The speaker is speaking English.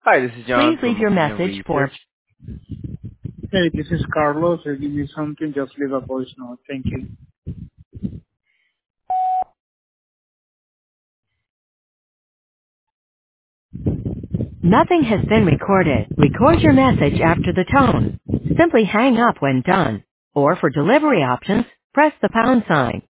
Hi, this is John Please leave from your Molina message Research. for Hey, this is Carlos. If you need something, just leave a voice note. Thank you. Nothing has been recorded. Record your message after the tone. Simply hang up when done. Or for delivery options, press the pound sign.